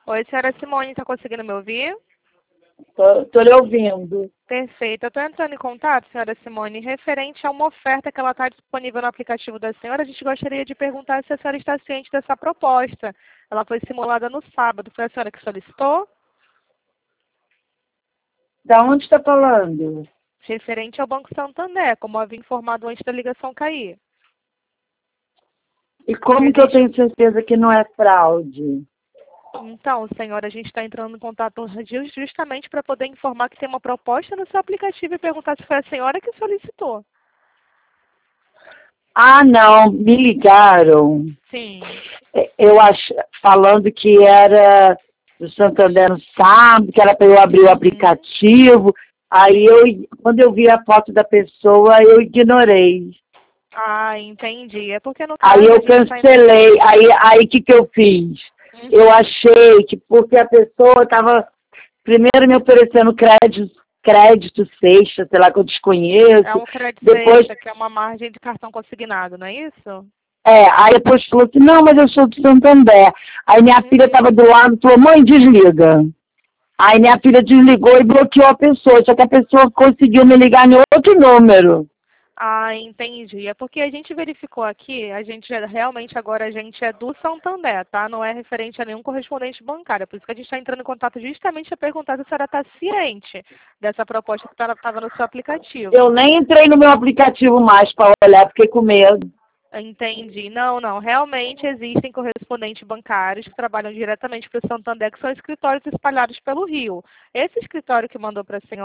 Oi, senhora Simone, está conseguindo me ouvir? Tô lhe ouvindo. Perfeito. Eu estou entrando em contato, senhora Simone, referente a uma oferta que ela está disponível no aplicativo da senhora. A gente gostaria de perguntar se a senhora está ciente dessa proposta. Ela foi simulada no sábado. Foi a senhora que solicitou? Da onde está falando? Referente ao Banco Santander, como havia informado antes da ligação cair. E como que eu tenho certeza que não é fraude? Então, senhora, a gente está entrando em contato justamente para poder informar que tem uma proposta no seu aplicativo e perguntar se foi a senhora que solicitou. Ah, não, me ligaram. Sim. Eu acho, falando que era do Santander no sábado, que era para eu abrir o aplicativo. Aí quando eu vi a foto da pessoa, eu ignorei. Ah, entendi. É porque no Aí caso a eu gente está... cancelei. Aí o que que eu fiz? Eu achei que porque a pessoa estava primeiro me oferecendo crédito sexta, sei lá, que eu É desconheço. um crédito Depois, extra, que é uma margem de cartão consignado, não é isso? aí depois falou assim, não, mas eu sou do Santander. Aí minha filha estava do lado e falou, mãe, desliga. Aí minha filha desligou e bloqueou a pessoa, só que a pessoa conseguiu me ligar em outro número. Ah, entendi. É porque a gente verificou aqui, realmente agora a gente é do Santander, tá? Não é referente a nenhum correspondente bancário. Por isso que a gente está entrando em contato justamente para perguntar se a senhora está ciente dessa proposta que estava no seu aplicativo. Eu nem entrei no meu aplicativo mais para olhar, fiquei com medo. Entendi. Não, não. Realmente existem correspondentes bancários que trabalham diretamente para o Santander, que são escritórios espalhados pelo Rio. Esse escritório que mandou para a senhora